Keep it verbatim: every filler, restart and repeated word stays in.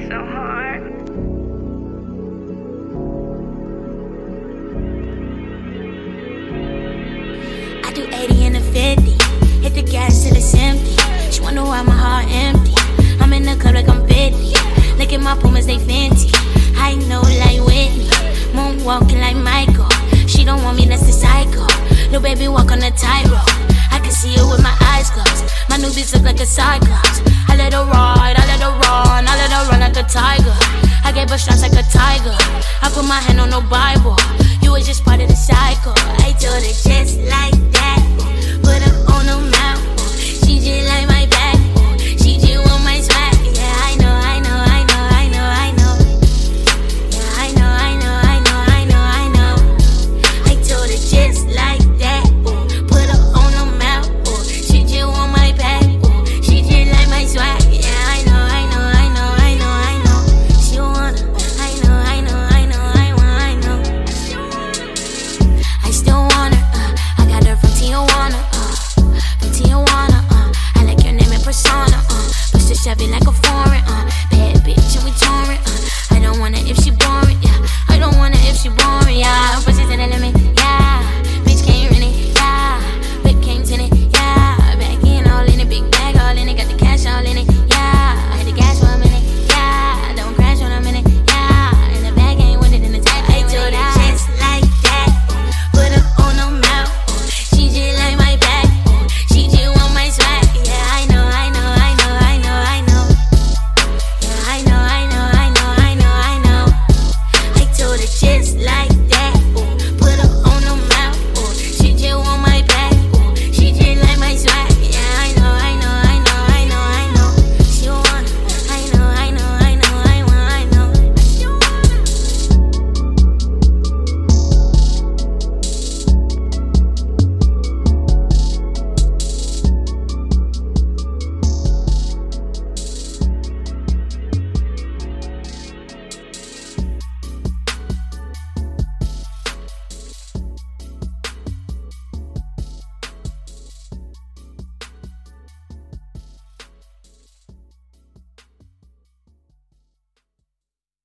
so hard. I do eighty in a fifty, hit the gas till it's empty. She wonder why my heart empty. I'm in the club like I'm fifty. Look at my Pumas, they fancy. I know like Whitney, moonwalking like Michael. She don't want me, that's the psycho. Little baby walk on the tightrope. I can see it with my eyes closed. My new bitch look like a cyclops. I let her ride, I let her run, I let her run like a tiger. I gave her shots like a tiger. I put my hand on no Bible. You was just part of the cycle. I told her just like that. Put her